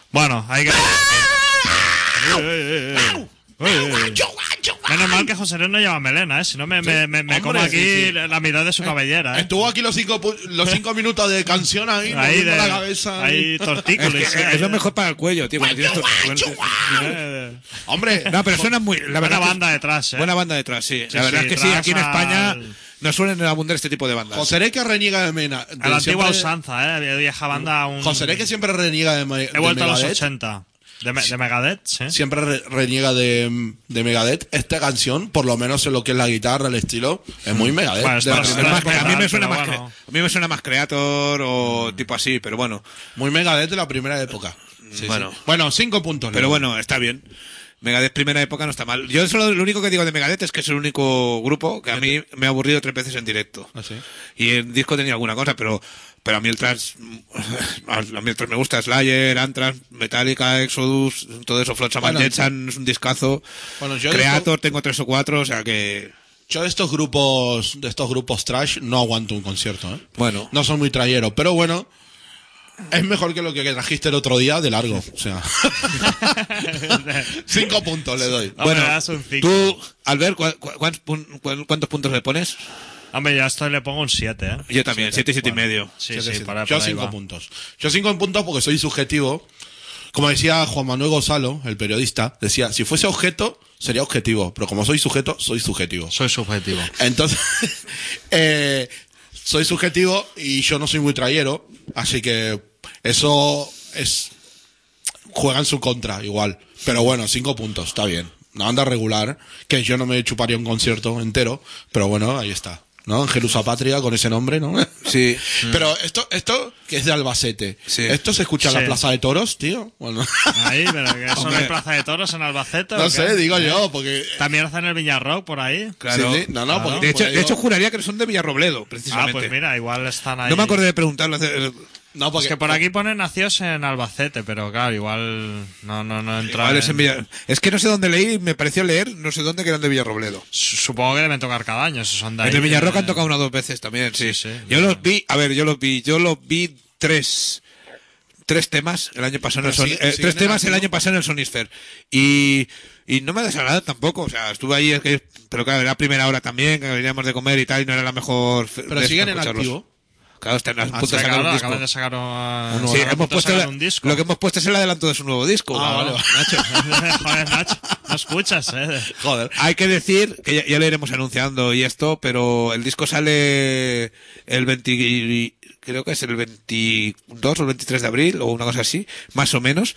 Bueno, hay que... Menos mal que José Luis no lleva melena, ¿eh? Si no me, me, me, me como aquí sí, sí. la mitad de su cabellera, ¿eh? Estuvo aquí los cinco, los cinco minutos de canción ahí, ahí de la cabeza. Ahí tortícolis. Es, que, ¿eh? es lo mejor para el cuello, tío. Hombre, no, pero suena muy... La buena verdad banda que, detrás, ¿eh? Buena banda detrás, sí. sí la verdad sí, es que sí, aquí en España al... no suelen abundar este tipo de bandas. José Luis que reniega de Mena. De a la antigua siempre... usanza, ¿eh? Vieja banda un... José Luis que siempre reniega de, de He vuelto Megadeth. a los ochenta. De, me, de Megadeth, sí. Siempre re, reniega de, de Megadeth. Esta canción, por lo menos en lo que es la guitarra, el estilo, es muy Megadeth. Bueno, de es verdad. Más, a, mí me suena pero más bueno. cre... a mí me suena más Creator o tipo así, pero bueno. Muy Megadeth de la primera época. Sí, bueno. Sí. Bueno, cinco puntos. Pero ¿no? bueno, está bien. Megadeth primera época no está mal. Yo solo lo único que digo de Megadeth es que es el único grupo que a mí me ha aburrido tres veces en directo. ¿Ah, sí? Y el disco tenía alguna cosa, pero pero a mí el trance a mí el trance me gusta. Slayer, Anthrax, Metallica, Exodus, todo eso. Flotsam and Bueno, Jetsam es un discazo. Bueno, yo Creator esto... tengo tres o cuatro, o sea que... Yo de estos grupos, de estos grupos trash, no aguanto un concierto, ¿eh? Bueno. No son muy trayeros, pero bueno, es mejor que lo que trajiste el otro día de largo. O sea, cinco puntos le doy. Hombre, bueno, das un cinco. tú, Albert, ¿cu cu cuántos, cu ¿cuántos puntos le pones? Hombre, ya esto le pongo un siete, ¿eh? Yo también, siete, siete y Bueno, medio. Sí, siete, sí, siete. para, Yo para cinco va. puntos. Yo cinco puntos porque soy subjetivo. Como decía Juan Manuel Gonzalo, el periodista, decía, si fuese objeto, sería objetivo. Pero como soy sujeto, soy subjetivo. Soy subjetivo. Entonces, eh, soy subjetivo y yo no soy muy trayero, así que eso es... juega en su contra, igual. Pero bueno, cinco puntos, está bien. Una banda regular, que yo no me chuparía un concierto entero, pero bueno, ahí está. ¿No? Angelusa Patria, con ese nombre, ¿no? Sí. Pero esto, esto, que es de Albacete. Sí. ¿Esto se escucha en Sí. la Plaza de Toros, tío? Bueno. Ahí, pero que eso no hay plaza de toros en Albacete. No ¿o sé, qué? digo ¿Eh? yo, porque... También hacen el Villarrock por ahí. Claro. Sí, sí. No, no, Claro. porque- De hecho, porque de hecho, digo- juraría que son de Villarrobledo, Ah, precisamente. pues mira, igual están ahí. No me acordé de preguntarlo. hace- No, porque... Es que por aquí ponen nacidos en Albacete, pero claro, igual no, no, no entra. Igual es, en en- Villa- es que no sé dónde leí, me pareció leer, no sé dónde, que eran de Villarrobledo. Supongo que deben tocar cada año, esos son de ahí. En el Villarroca eh, han tocado una o dos veces también, sí. Sí, sí. Yo los vi, a ver, yo los vi, yo los vi tres, tres temas el año pasado en el Pero Sony, sigue- eh, siguen tres en temas el activo. año pasado en el Sonisphere. Y, y no me desagradó tampoco, o sea, estuve ahí, es que, pero claro, era primera hora también, que veníamos de comer y tal, y no era la mejor. fe- Pero de siguen en escucharlos. activo. Claro, están a punto de Ah, sacar un claro, disco. acaban de sacar un, Sí, están a hemos punto de puesto sacar la- un disco. lo que hemos puesto es el adelanto de su nuevo disco. Ah, Claro, vale. Nacho. Joder, Nacho, no escuchas, eh. Joder. Hay que decir, que ya, ya lo iremos anunciando y esto, pero el disco sale el veinte, creo que es el veintidós o el veintitrés de abril, o una cosa así, más o menos.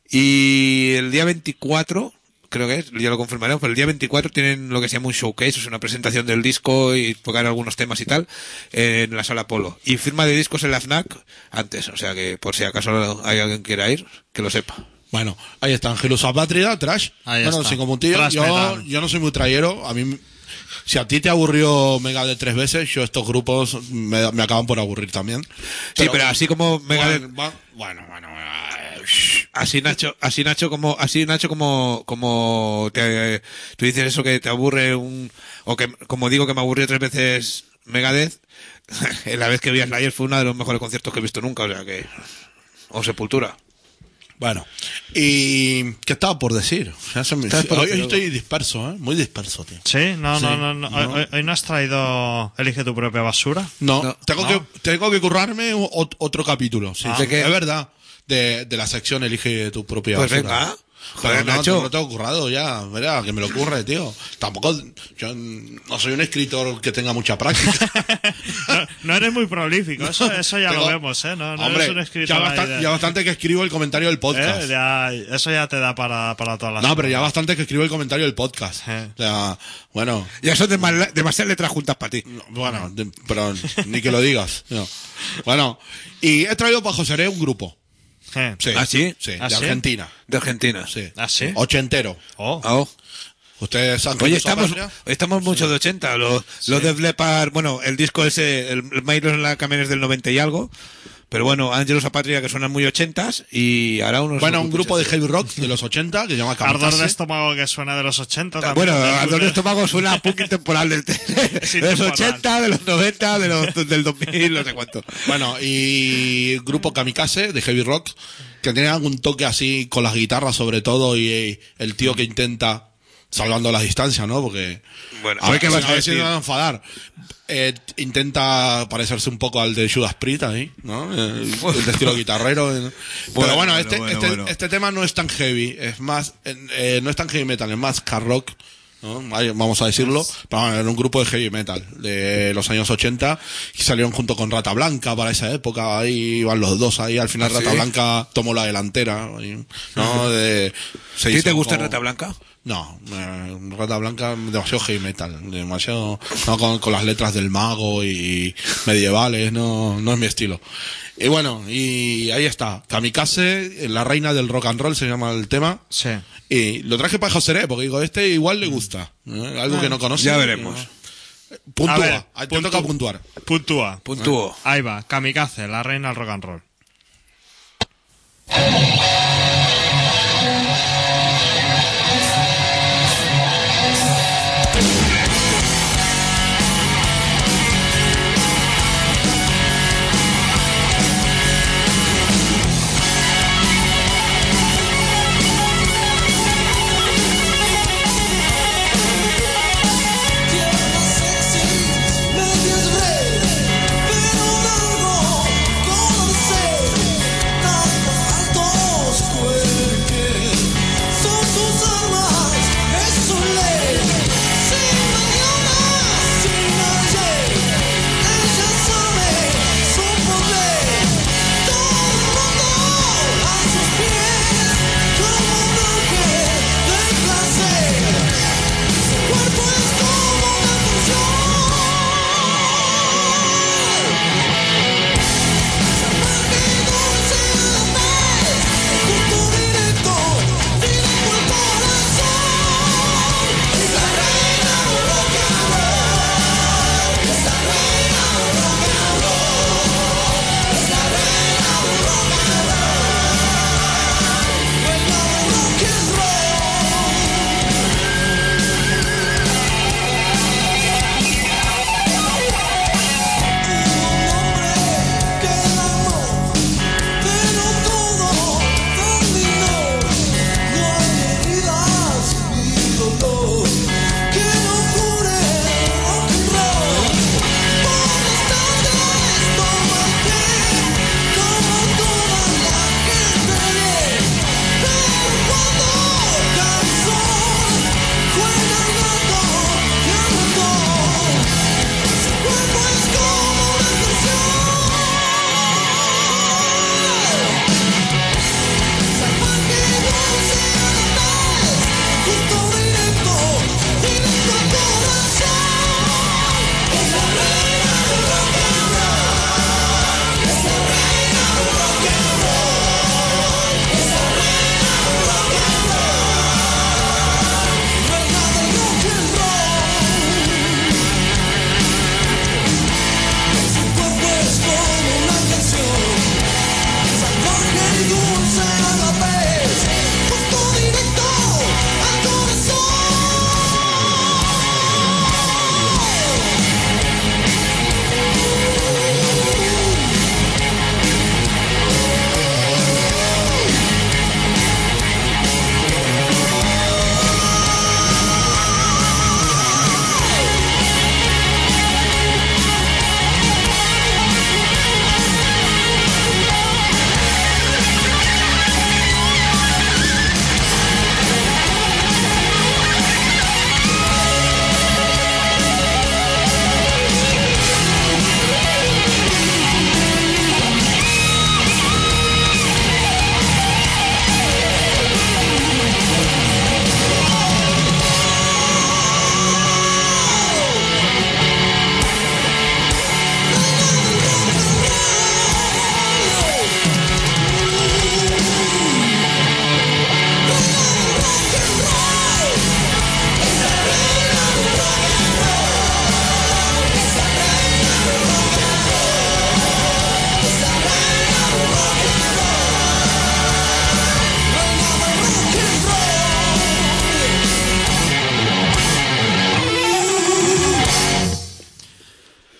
Y el día veinticuatro, creo que es, ya lo confirmaremos, pero el día veinticuatro tienen lo que se llama un showcase, es una presentación del disco y tocar algunos temas y tal, en la sala Polo. Y firma de discos en la FNAC antes, o sea que por si acaso hay alguien que quiera ir, que lo sepa. Bueno, ahí está, Angelusa Patria, trash. Ahí bueno, está. cinco puntillos. Trash Yo, metal. yo no soy muy trayero. A mí, si a ti te aburrió Megadeth tres veces, yo estos grupos me, me acaban por aburrir también. Sí, pero así como Megadeth, Bueno, va- bueno, bueno, eh, así Nacho, así Nacho como, así Nacho como, como te, tú dices eso que te aburre un, o que, como digo que me aburrió tres veces Megadeth, la vez que vi a Slayer fue uno de los mejores conciertos que he visto nunca, o sea que, o Sepultura. Bueno, y ¿qué estaba por decir? Ya se me- Estabas por hoy, decir hoy estoy disperso, ¿eh? Muy disperso, tío. Sí, no, Sí, no, no, no. no. Hoy, hoy no has traído Elige tu propia basura. No, No, tengo, no. Que, tengo que currarme o- otro capítulo. Sí, Ah. sí, ¿De qué? es verdad. De, de la sección Elige tu propia Pues basura. venga. Pero Joder, no, Nacho. no lo tengo currado ya, verá, que me lo curre, tío. Tampoco, yo no soy un escritor que tenga mucha práctica. No, no eres muy prolífico, eso, eso ya Tengo- lo vemos, ¿eh? No, no Hombre, eres un escritor. ya, ahí bastante, de- ya bastante que escribo el comentario del podcast. ¿eh? Ya- eso ya te da para, para todas las No, pero ya cosas. bastante que escribo el comentario del podcast. Eh. O sea, bueno, Ya son demas- demasiadas letras juntas para ti. bueno, de- pero ni que lo digas. No. Bueno, y he traído para José un grupo. Eh. Sí, ¿Ah, sí? Sí, ¿Ah, de sí? Argentina. De Argentina. Sí. ¿Ah, sí? Ochentero. Oh. Ah, oh. Ustedes han Oye, conocido a estamos, Patria? hoy estamos mucho de ochenta. Los, los Def Leppard, bueno, el disco ese, el, el Mail en la Camiones del noventa y algo. Pero bueno, Ángelos Apatria, que suenan muy ochentas, y hará unos... Bueno, un grupo de heavy rock de los ochenta que se llama Kamikaze. Ardor de estómago que suena de los ochenta también. Bueno, Ardor de estómago suena a punk intemporal del de los ochenta, de los noventa, de los, del dos mil, no sé cuánto. Bueno, y grupo Kamikaze de heavy rock, que tiene algún toque así con las guitarras sobre todo, y eh, el tío que intenta, salvando las distancias, ¿no? Porque bueno, a ver, ¿qué vas a a ver si decir? me van a enfadar. Eh, intenta parecerse un poco al de Judas Priest ahí, ¿no? Eh, el de estilo guitarrero. ¿no? Pero Bueno, bueno, bueno, este, bueno, este, bueno. este tema no es tan heavy, es más, eh, no es tan heavy metal, es más hard rock, ¿no? Ahí, vamos a decirlo. Pero bueno, era un grupo de heavy metal de los años ochenta y salieron junto con Rata Blanca para esa época. Ahí iban los dos ahí. Al final ¿Ah, Rata sí? Blanca tomó la delantera, ahí, ¿no? De, se ¿A ti hizo te gusta como- Rata Blanca? No, eh, Rata Blanca demasiado heavy metal, demasiado, no, con, con las letras del mago y medievales, no, no es mi estilo. Y bueno, y ahí está, Kamikaze, la reina del rock and roll se llama el tema. Sí. Y lo traje para José, porque digo, este igual le gusta, ¿eh? Algo que no conoce. Ya veremos. Puntúa, A ver, ahí te toca puntuar. Puntúa. Puntúo. Ahí va, Kamikaze, la reina del rock and roll. Medias red, pero algo con ser.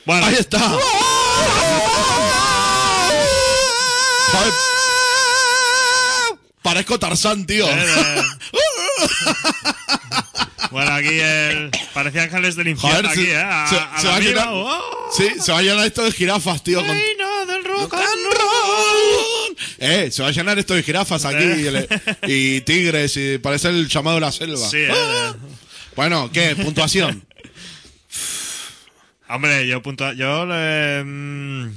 Bueno, ¡Ahí está! Joder. Parezco Tarzán, tío. Eh, eh. Bueno, aquí el... parecía Ángeles del Infierno. Joder, aquí, se, ¿eh? A, se- a se la va a viva, llenar, ¡oh! sí, se va a llenar esto de jirafas, tío. Con, Reina del rock and roll. Eh, se va a llenar esto de jirafas aquí Eh. y, y tigres y parece el llamado de la selva. Sí, eh, eh. Bueno, ¿qué? Puntuación. Hombre, yo punto, yo le, mm,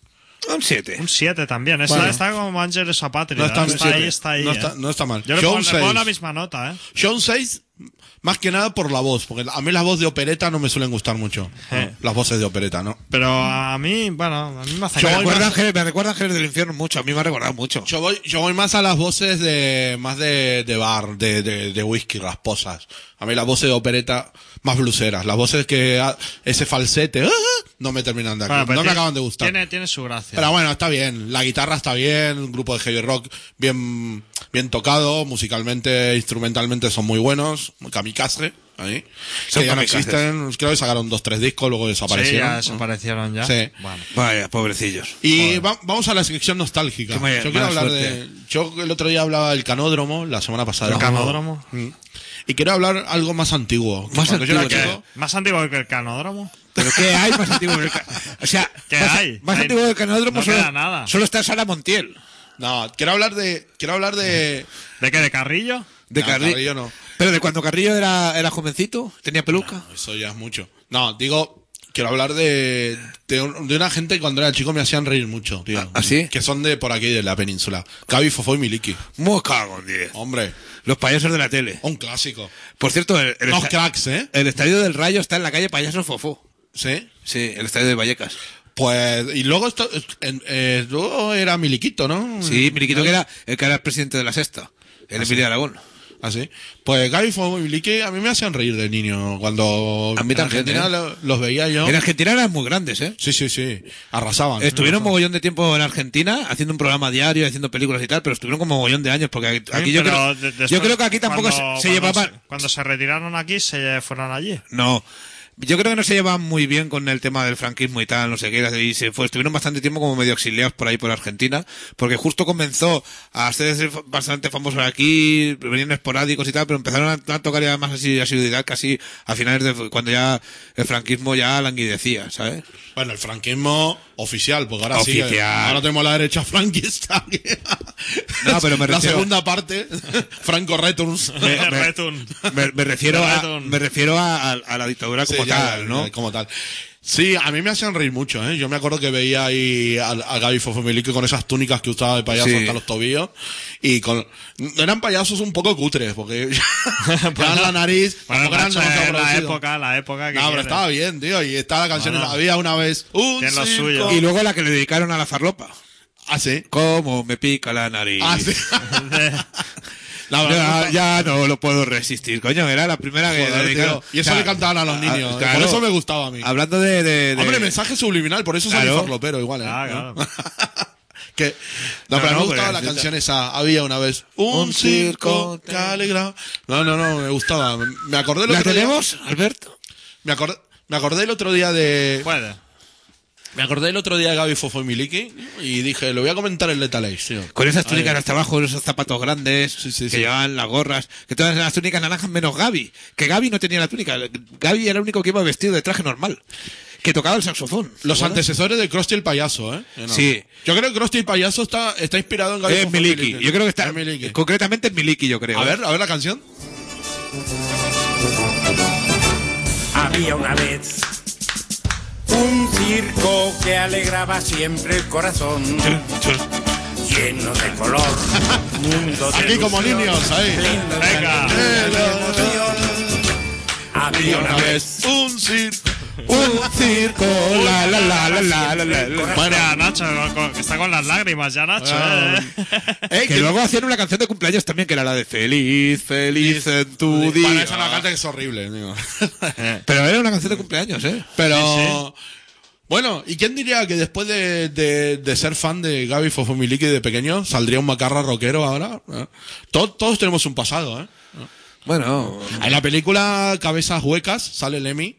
Un siete. un siete también. Está, Bueno. está como Ángeles a Patria. No está, está ahí, está ahí. no, eh. está, no está mal. Yo le Yo pongo, un le pongo seis. la misma nota, ¿eh? Yo un seis, más que nada por la voz, porque a mí las voces de opereta no me suelen gustar mucho. Eh. Las voces de opereta, ¿no? Pero a mí, bueno, a mí me hace Yo Me voy recuerda, más- Ángeles, me recuerda Ángeles del Infierno mucho. A mí me ha recordado mucho. Yo voy, yo voy más a las voces de, más de, de bar, de, de, de whisky, rasposas. A mí las voces de opereta, más bluseras. Las voces que, ah, ese falsete, ah, no me terminan de, Bueno, no pero me tiene- acaban de gustar. Tiene, tiene su gracia. Pero bueno, está bien. La guitarra está bien, un grupo de heavy rock bien, bien tocado, musicalmente, instrumentalmente son muy buenos, muy kamikaze, ahí. Son que ya no kamikazes. existen, creo que sacaron dos, tres discos, luego sí, desaparecieron. ya desaparecieron ya. Sí. Bueno. Vaya, pobrecillos. Y va- vamos a la sección nostálgica. Qué mala- Yo quiero mala hablar suerte. de, yo el otro día hablaba del canódromo, la semana pasada. ¿El canódromo? Mm. Y quiero hablar algo más antiguo. Más Cuando yo era antiguo, chico- ¿Más antiguo que el canódromo? ¿Pero qué hay más antiguo que el ca- O sea, ¿Qué más, hay? más Hay- antiguo que el canódromo no solo, queda nada. solo está Sara Montiel. No, quiero hablar de, quiero hablar de, ¿De qué? ¿De Carrillo? De No, Carri- Carrillo no. Pero de cuando Carrillo era, era jovencito, tenía peluca. Eso ya es mucho. No, digo, quiero hablar de, de, un- de una gente que cuando era chico me hacían reír mucho, tío. ¿Ah, sí? Que son de por aquí, de la península. Gaby, Fofó y Miliki. Muy cago en diez. Hombre, Los payasos de la tele. un clásico. Por cierto, el, el, Unos esta- cracks, ¿eh? el estadio del Rayo está en la calle Payaso Fofó. Sí. Sí, el estadio de Vallecas. Pues, y luego esto, en- eh, luego era Miliquito, ¿no? Sí, Miriquito, que era el que era el presidente de la Sexta, el Emilio Aragón. Así. Pues Gaby, Fofó y Miliki a mí me hacían reír de niño. Cuando A mí en también, Argentina ¿eh? lo- los veía yo. En Argentina eran muy grandes, ¿eh? Sí, sí, sí. Arrasaban. Estuvieron Arrasaban. mogollón de tiempo en Argentina haciendo un programa diario, haciendo películas y tal, pero estuvieron como mogollón de años porque aquí, aquí Sí, yo, pero creo, de- después, yo creo que aquí tampoco cuando- se, se cuando llevaban. se- Cuando se retiraron aquí, se fueron allí. No. Yo creo que no se llevaban muy bien con el tema del franquismo y tal, no sé qué, y se fue, estuvieron bastante tiempo como medio exiliados por ahí por Argentina, porque justo comenzó a ser bastante famoso aquí, venían esporádicos y tal, pero empezaron a, a tocar ya más así asiduidad casi a finales de cuando ya el franquismo ya languidecía, ¿sabes? Bueno, el franquismo oficial, porque ahora sí. Oficial. Ahora tenemos la derecha franquista. No, pero me La refiero- segunda parte, Franco Returns. Me- me- Retun. Me, me refiero a, Perdón. me refiero a, a- a la dictadura como Sí, ya, tal, ya, ¿no? ya, como tal. Sí, a mí me hacían reír mucho, ¿eh? Yo me acuerdo que veía ahí a, a Gaby Fofó y Miliki con esas túnicas que usaba de payaso Sí. hasta los tobillos. Y con, eran payasos un poco cutres, porque ya la nariz, Bueno, tampoco eran Nacho, demasiado es la producidos. época, la época que No, pero quiere. estaba bien, tío. Y estaba la canción, Bueno. había una vez un Tiene lo circo. suyo. Y luego la que le dedicaron a la farlopa. Ah, sí. ¿Cómo me pica la nariz? Ah, sí. La Ya, verdad, ya no lo puedo resistir, coño, era la primera que joder, dedicaron. tío. Y eso O sea, le cantaban a los niños. ah, Por claro. eso me gustaba a mí. Hablando de... de- de- Hombre, mensaje subliminal, por eso Claro. salí farlopero igual, ¿eh? Ah, claro. que, no, No, pero no, me gustaba pero la es- canción esa. Había una vez un, Un circo circo que alegraba. No, no, no, me gustaba. Me acordé el ¿La otro tenemos, día. Alberto? Me acordé, me acordé el otro día de. Puede. Me acordé el otro día de Gaby Fofó y Miliki y dije, lo voy a comentar en Lethal Age, tío. Con esas túnicas Ay. hasta abajo, esos zapatos grandes, Sí, sí, que sí. llevaban las gorras, que todas las túnicas naranjas menos Gaby. Que Gaby no tenía la túnica. Gaby era el único que iba vestido de traje normal. Que tocaba el saxofón. Los ¿te acuerdas? antecesores de Krusty el Payaso, ¿eh? No. Sí. Yo creo que Krusty el Payaso está, está inspirado en Gaby Es Fofó y Miliki. Yo creo que está... Es Miliki. Concretamente en Miliki, yo creo. A ¿eh? ver, a ver la canción. Había una vez un circo que alegraba siempre el corazón, lleno de color, mundo de Aquí como ilusión, niños, ahí. lindo de Venga. alegría y de emoción. Había una vez Un circo. Un circo, la la la la la la la. la. Bueno, Nacho, con- que está con las lágrimas ya, Nacho. Ah. eh. Eh, Que luego hacían una canción de cumpleaños también, que era la de Feliz, feliz en tu Bueno, día. esa es una canta que es horrible, digo. Pero era una canción de cumpleaños, ¿eh? Pero bueno, ¿y quién diría que después de, de, de ser fan de Gaby Fofó y Miliki de pequeño saldría un macarra rockero ahora? ¿Eh? Todos, todos tenemos un pasado, ¿eh? Bueno, En la película Cabezas Huecas sale Lemmy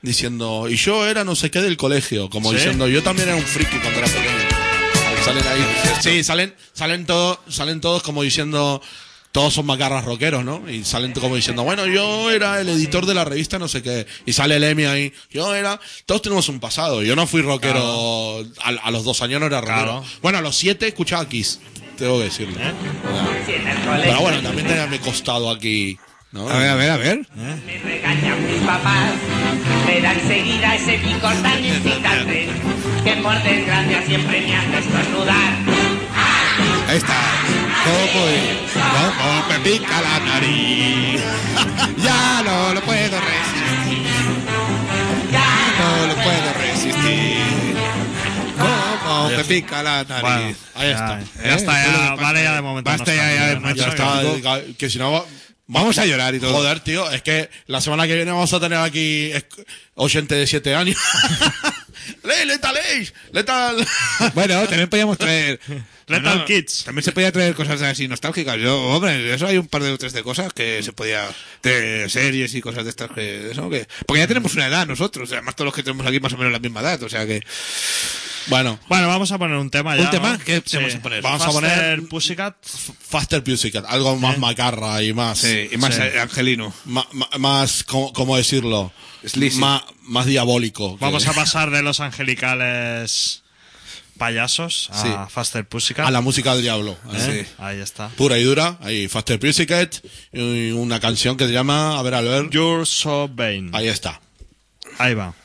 diciendo, y yo era no sé qué del colegio, como ¿Sí? diciendo, yo también era un friki cuando era pequeño. Salen ahí, sí, salen, salen todos, salen todos como diciendo, todos son macarras rockeros, ¿no? Y salen como diciendo, bueno, yo era el editor de la revista no sé qué. Y sale el Emi ahí, yo era... Todos tenemos un pasado. Yo no fui rockero, claro. a, a los dos años no era rockero. Claro. Bueno, a los siete escuchaba Kiss, tengo que decirlo. ¿Eh? Pero bueno, también tenía mi costado aquí, ¿no? A ver, a ver, a ver. ¿Eh? Me regañan mis papás, me da enseguida ese picor tan excitante que por desgracia siempre me hace estornudar. Ahí está. Como, como me pica la nariz. Ya no lo puedo resistir. Ya no lo puedo resistir. Como me pica la nariz. Bueno, ahí está. Ya, ya está, ya, vale, ya de momento. Basta ya, ya, de momento. Ya está, que si no... Vamos a llorar y todo. Joder, tío, es que la semana que viene vamos a tener aquí oyente de siete años. ¡Ley, Lethal Age! ¡Lethal! Bueno, también podíamos traer... Lethal no, Kids. También se podía traer cosas así nostálgicas. Yo, hombre, eso hay un par de otras de cosas que se podía... De series y cosas de estas que... Eso, que porque ya tenemos una edad nosotros. Además, todos los que tenemos aquí más o menos la misma edad. O sea que... Bueno, bueno, vamos a poner un tema ya. ¿Un tema? ¿no? ¿Qué sí. vamos a poner? Vamos Faster a poner Pussycat. Faster Pussycat, algo más ¿Eh? macarra y más. Sí, y más sí. angelino. Ma, ma, más, ¿cómo, cómo decirlo? Sleazy. Más, más diabólico. Vamos que... a pasar de los angelicales payasos a sí. Faster Pussycat. A la música del diablo. ¿Eh? Sí. Ahí está. Pura y dura. Ahí, Faster Pussycat. Y una canción que se llama, a ver, al ver. You're So Vain. Ahí está. Ahí va.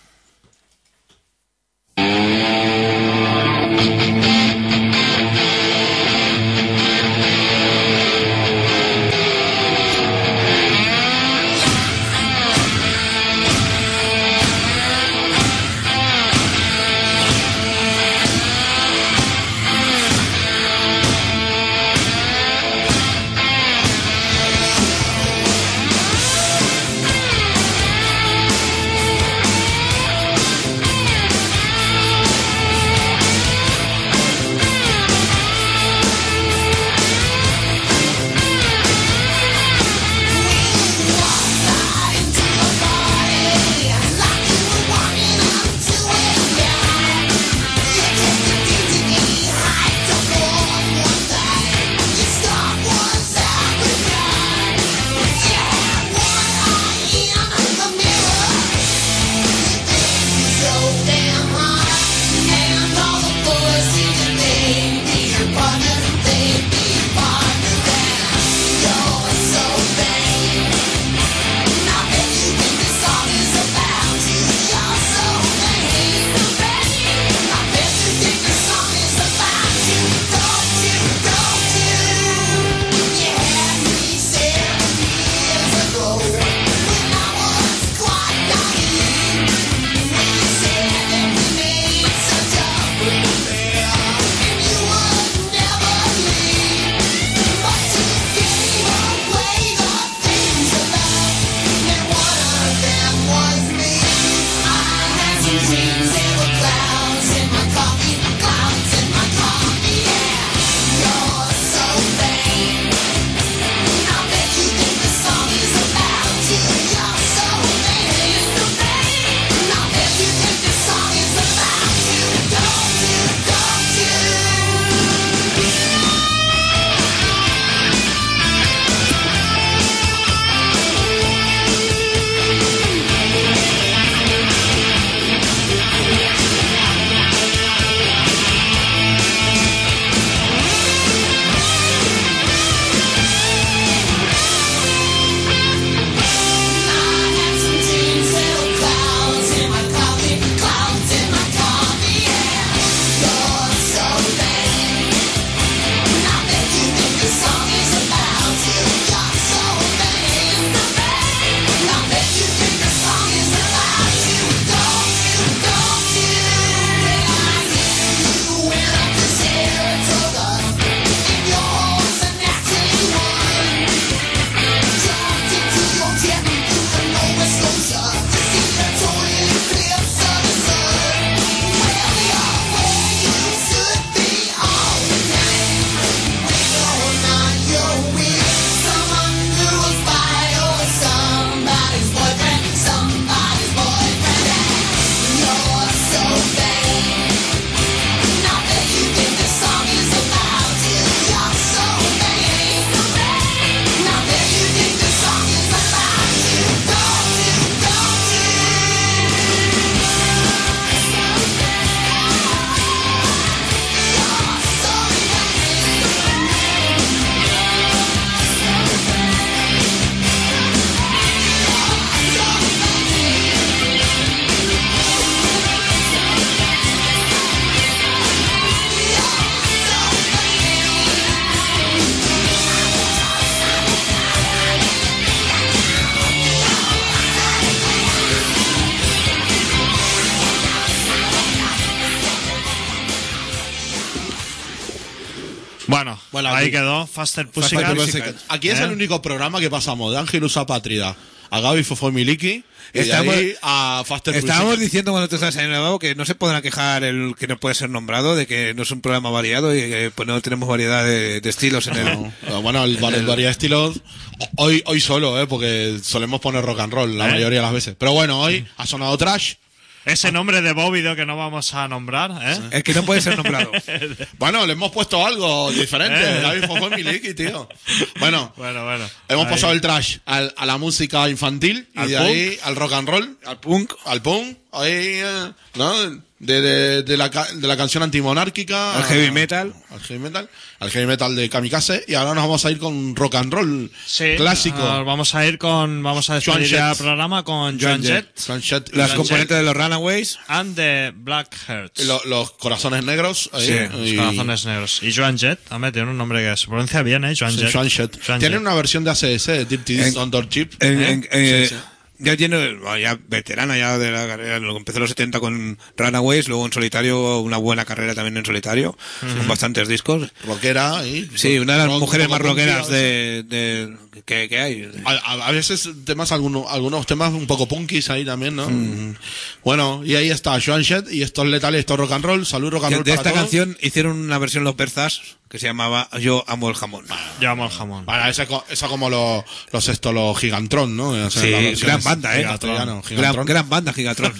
Bueno, ahí aquí- quedó. Faster Faster Pussycat. Pussycat. Aquí es ¿Eh? el único programa que pasamos de Ángelus Apátrida a Gaby Fofo Miliki y de Estamos- ahí a Faster Estábamos Pussycat. diciendo cuando tú estabas en el lavabo que no se podrá quejar el que no puede ser nombrado, de que no es un programa variado y que pues, no tenemos variedad de, de estilos en el... No, bueno, el, el, variedad de estilos hoy, hoy solo, eh, porque solemos poner rock and roll la ¿Eh? mayoría de las veces. Pero bueno, hoy ha sonado trash. Ese nombre de Bóvido que no vamos a nombrar, ¿eh? El que no puede ser nombrado. Bueno, le hemos puesto algo diferente. ¿Eh? Gaby Fofo Miliki, tío. Bueno, Bueno, bueno. hemos Ahí. pasado el trash al- a la música infantil y Al de punk. ahí al rock and roll, Al punk. al punk, ahí, eh, ¿no? De, de, de, la, ca- de la canción antimonárquica Al heavy metal. al heavy metal, al heavy metal de Kamikaze, y ahora nos vamos a ir con rock and roll Sí, clásico. ah, vamos a ir con. Vamos a despedir Joan ya el Jett. programa con Joan Joan Jett Joan Jett y Las Joan componentes de los Runaways. and the Black Hearts. Jett, lo- los corazones negros, ahí, Sí, y- los corazones negros. Y Joan Jett, también tiene un nombre que se pronuncia bien, ¿eh? Joan sí, Jett. Joan Jett. Joan Tiene Jett. una versión de A C S, Deep En- on Door Chip. En- ¿eh? en- eh, Sí, sí. Ya tiene, bueno, ya veterana ya de la carrera, lo empezó en los setenta con Runaways, luego en solitario, una buena carrera también en solitario, con bastantes discos. Rockera, y Sí, una de las rock un mujeres poco más rockeras punky, de, de que, que hay. A, a- a veces temas, algunos, algunos temas un poco punkis ahí también, ¿no? Bueno, y ahí está Joan Jett y estos letales, esto rock and roll, salud rock and De, roll de para esta todos. canción hicieron una versión los Berzas que se llamaba Yo amo el jamón. Yo amo el jamón. Para esa, co- esa como los, los esto, los Gigantron, ¿no? O sea, Sí, las versiones gran banda, eh. castellano, Gran, Gigantron. gran banda, Gigatron.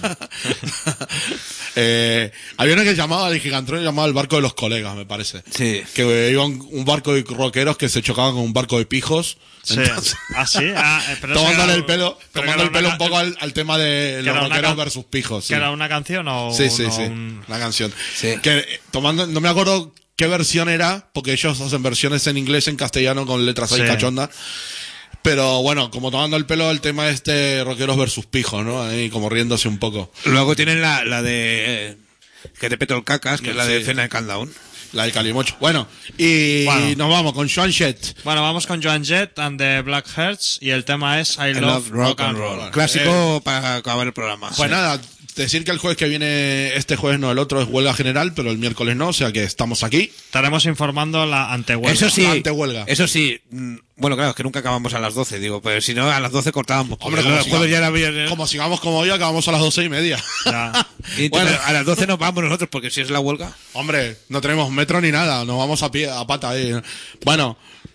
eh, había uno que llamaba el Gigantron, llamaba el barco de los colegas, me parece. Sí. Que iba un, un barco de rockeros que se chocaban con un barco de pijos. Sí. Entonces, Ah, sí. Ah, eh, pero tomándole eso el era- pelo, pero tomando que el era pelo una un poco ca- al, al tema de que los era una rockeros can- versus pijos. Sí, ¿Que era una canción o sí, sí. no, sí. un- La canción. Sí. Que eh, tomando, no me acuerdo qué versión era, porque ellos hacen versiones en inglés, en castellano, con letras ahí Sí. cachondas. Pero bueno, como tomando el pelo el tema este rockeros versus pijos, ¿no? Ahí como riéndose un poco. Luego tienen la, la de eh, Que te peto el cacas, que es la de Sí. Cena de Countdown. La de Calimocho. Bueno, y Bueno. nos vamos con Joan Jett. Bueno, vamos con Joan Jett and the Black Hearts y el tema es I, I Love, Rock and Roll. Clásico para acabar el programa. Pues nada, decir que el jueves que viene, este jueves no, el otro es huelga general, pero el miércoles no, o sea que estamos aquí. Estaremos informando la antehuelga. Eso sí, la antehuelga. eso sí, mm, bueno, claro, es que nunca acabamos a las doce, digo, pero si no, a las doce cortábamos. Hombre, Porque como, los jueves ya era viernes. como sigamos como hoy, acabamos a las doce y media. Ya. Y Bueno. pero a las doce nos vamos nosotros, porque si es la huelga. Hombre, no tenemos metro ni nada, nos vamos a pie, a pata ahí. Bueno,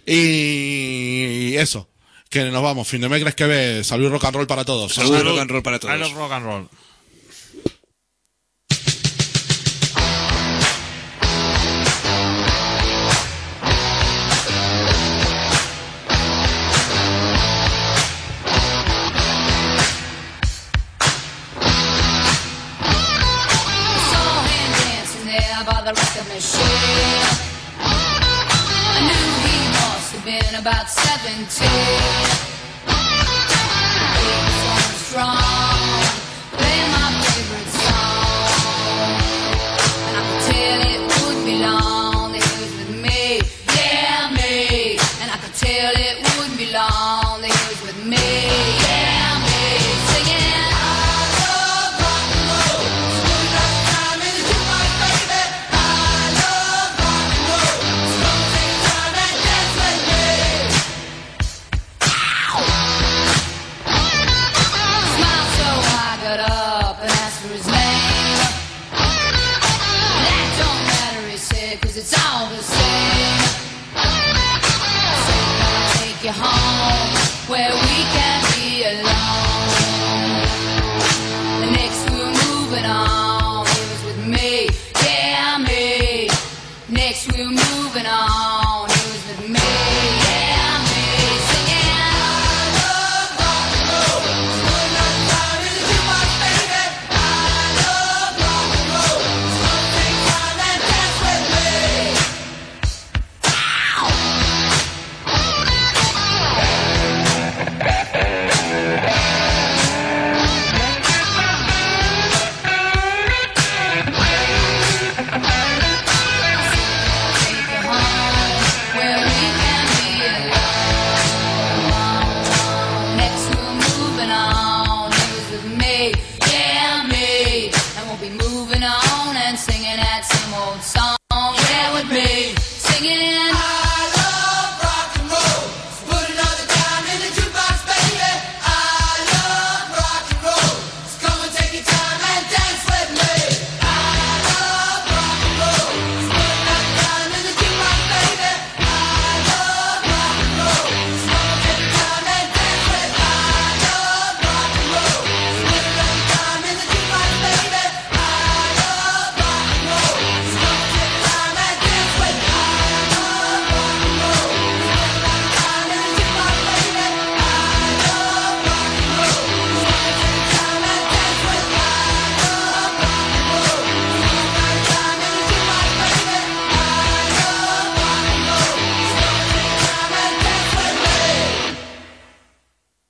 y eso, que nos vamos, fin de mes crees que ve, salud y rock and roll para todos. Salud, rock and roll para I todos. Love Rock and Roll. saw him dancing there by the record machine. I knew he must have been about seventeen. He was going strong, playing my favorite song. And I could tell it would be long that he was with me, yeah, me. And I could tell it would be long that he was with me, yeah, me. Singing, I love rock and roll. Smooth like time in the jukebox, baby. I love rock and roll. Come take time and dance with me. Smiled so I got up and asked for his name. That don't matter, he said, 'cause it's all the same. I said, can I take you home where we can